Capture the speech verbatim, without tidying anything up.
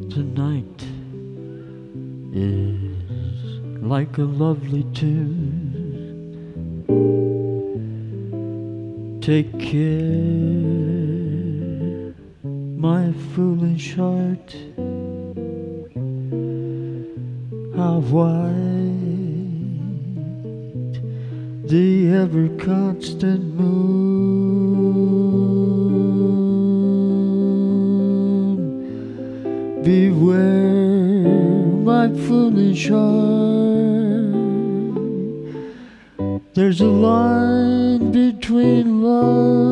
Tonight is like a lovely tune. Take care, my foolish heart, how white the ever-constant moon. Beware, my foolish heart, there's a line between love